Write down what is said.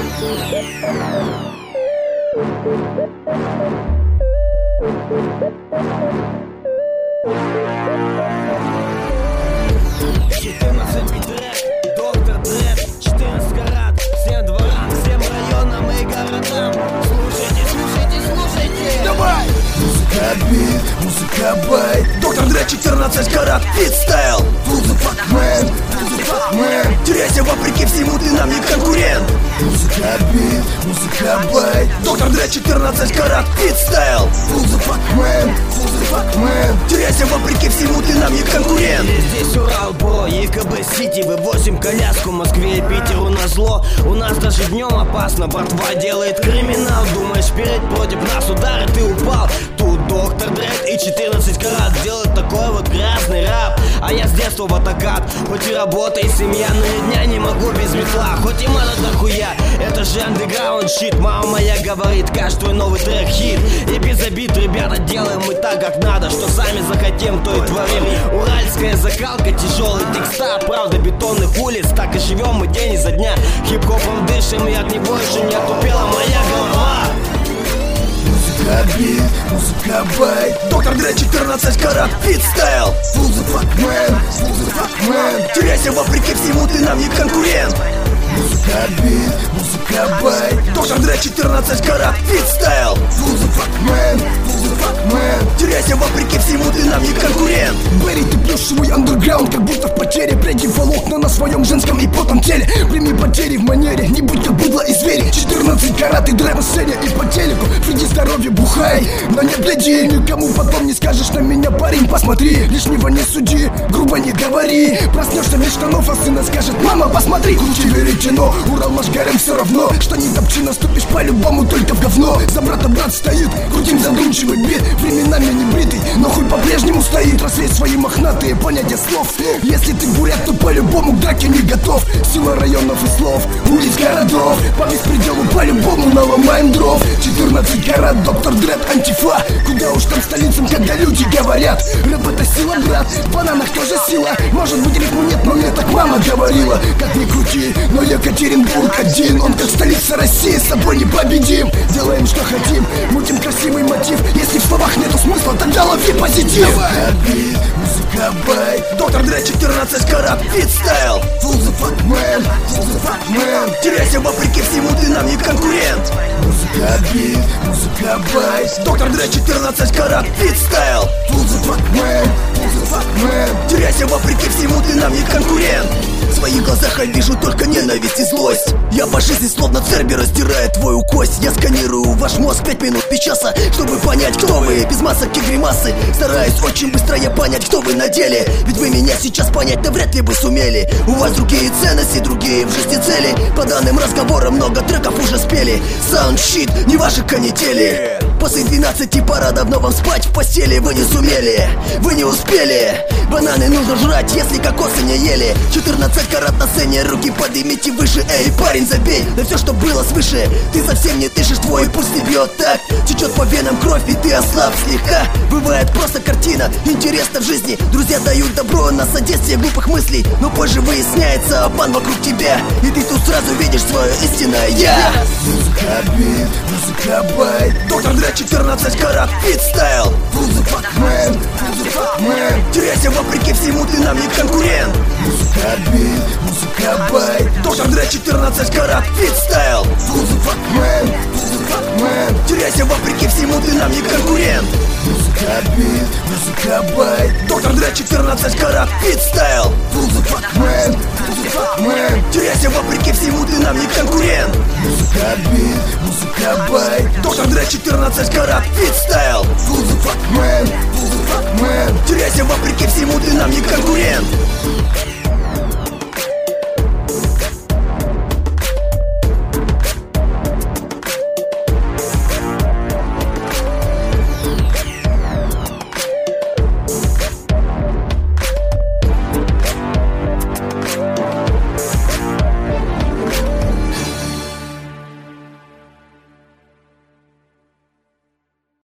Доктор Дред, 14 карат, всем дворам, всем районам и городам. Слушайте. Давай! Музыка бит, музыка байт. Доктор Дред, 14 карат, фит-стайл. Who the fuck man, who the fuck man. Теряйся вопреки всему, ты нам не конкурент. Музыка бит, музыка байт. Доктор Дред, 14 карат, фит-стайл. Who the fuck man, who the fuck man. Теряйся вопреки всему, ты нам не конкурент. Здесь Урал, бро, ЕКБ-Сити. Вывозим коляску Москве и Питеру назло. У нас даже днем опасно, братва делает криминал. Думаешь, перед против нас удары, ты упал. Тут доктор Дред и 14 карат делают такой вот грязный рэп. А я с детства в атакат. Хоть и работа, и семья, но ни дня не могу без метла. Хоть и мало дохуя, это же андеграунд щит. Мама моя говорит, каждый твой новый трек хит. И без обид, ребята, делаем мы так, как надо. Что сами захотим, то и творим. Уральская закалка, тяжелый текста. Правда бетонных улиц, так и живем мы день изо дня. Хип-хопом дышим, и от него еще не отупела моя голова. Музыка бит, музыка байт. Доктор Дред, 14 карат, фит-стайл. Who the fuck man, who the fuck man. Теряйся вопреки всему, ты нам не конкурент. Музыка бит, музыка байт. Доктор Дред, 14 карат, фит-стайл. Who the fuck man, who the fuck man. Теряйся вопреки всему, ты нам не конкурент. Берри, ты плюшевый андерграунд, как будто в потере. Пряди волокна на своем женском и потом теле. Прими потери в манере, не будь как быдло и звери. 14 карат и драйв сцене и по телеку. Приди здоровье, бухай, но не гляди. Никому потом не скажешь на меня, парень, посмотри. Лишнего не суди, грубо не говори. Проснешься без штанов, а сына скажет: мама, посмотри. Круче веретено, Урал наш горем все равно. Что не топчи, наступишь по-любому только в говно. За брата брат стоит, крутим задумчивый бит. Временами не бритый, но хуй по-прежнему стоит. Развей свои мохнатые понятия слов. Если ты бурят, то по-любому к драке не готов. Сила районов и слов, улиц, городов. По беспределу по-любому наломаем дров. 14 карат, доктор Дред, антифа. Куда уж там столицам, когда люди говорят: рэп это сила, брат, в бананах тоже сила. Может быть рифму нет, но мне так мама говорила. Как ни крути, но Екатеринбург один. Он как столица России, с собой не победим. Делаем что хотим, мутим красивый мотив. Если в словах нету смысла, тогда лови позитив. Музыка бит, музыка байт. Доктор Дред, 14 карат, фит-стайл. Who the fuck man, who the fuck man. Теряйся вопреки всему, ты нам не конкурент. Музыка бит, музыка байт. Доктор Дред, 14 карат, фит-стайл. Who the fuck man, who the fuck man. Теряйся вопреки всему, ты нам не конкурент. В своих глазах я вижу только ненависть и злость. Я по жизни словно Цербер раздирает твою кость. Я сканирую ваш мозг 5 минут без часа, чтобы понять, кто вы. Без масок и гримасы, стараюсь очень быстро я понять, кто вы на деле. Ведь вы меня сейчас понять-то вряд ли бы сумели. У вас другие ценности, другие в жизни цели. По данным разговорам много треков уже спели. Саундщит, не ваши канители. После 12 пора давно вам спать в постели. Вы не сумели, вы не успели. Бананы нужно жрать, если кокосы не ели. 14 карат на сцене, руки поднимите выше. Эй, парень, забей на все, что было свыше. Ты совсем не дышишь, твой пульс не бьет так. Течет по венам кровь, и ты ослаб слегка. Бывает просто картина, интересно в жизни. Друзья дают добро на содействие глупых мыслей. Но позже выясняется обман вокруг тебя, и ты тут сразу видишь свое истинное я. Музыка бит, музыка байт. Доктор Дред, 14 карат, фит-стайл. Who the fuck man, who the fuck man. Теряйся вопреки всему, ты нам не конкурент. Музыка бит, музыка байт. Доктор Дред, 14 карат, фит-стайл. Who the fuck man, who the fuck man. Теряйся вопреки всему, ты нам не конкурент. Музыка бит, музыка байт. Доктор Дред, 14 карат, фит-стайл. Who the fuck man, who the fuck man. Теряйся вопреки всему, ты нам не конкурент. Музыка бит, музыка байт. Доктор Дред, 14 карат, фит-стайл. Who the fuck man, who the fuck man. Теряйся вопреки всему, ты нам не конкурент.